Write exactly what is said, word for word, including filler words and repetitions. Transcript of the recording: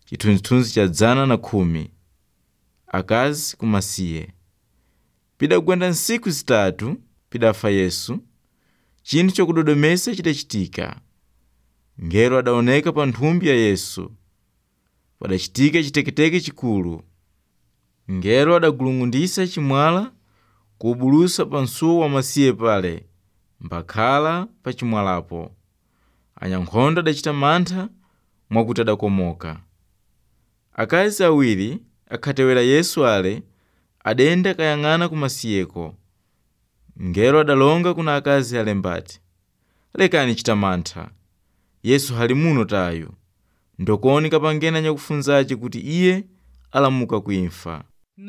chithunzithunzi cha dzana na khumi. Akazi kumasiye. Pidagwenda nsiku zitatu pidafa Yesu, chinthu chokudodomesa chidachitika. Ngelo adaoneka pa nthumbi ya Yesu. Padachitika chiteketeke chikulu. Ngelo adagulungundisa chimwala kubulusa pa nsuwa wamasiye pale, mbakhala pa chimwalapo. Anyankhondo adachita mantha mwakuti adakomoka. Akazi awiri akhatewera Yesu ale, adenda kayang'ana kumasiyeko. Ngelo adalonga kuna akazi ale mbati, lekani chita mantha, Yesu hali muno tayu, ndokoni kapangena nyakufunzace kuti iye alamuka kuimfa.